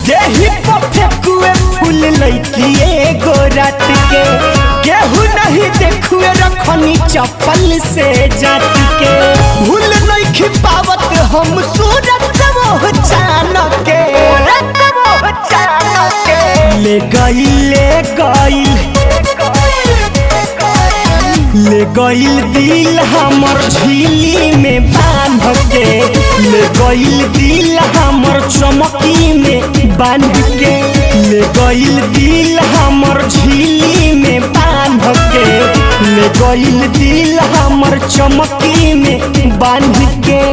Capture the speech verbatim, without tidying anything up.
देही पर फेकुए फूल लइकी एगो रात के केहू नहीं देखुए रखनी चप्पल से जात के भूल नहीं खिपावत हम सूरत वो चान के ले गइल ले गइल ले गइल दिल हमर झीली में बांध के ले गइल दिल हमर चमकी में बांध के ले गइल दिल हमर झीली में बांध के ले गइल दिल हमर चमकी में बांध के।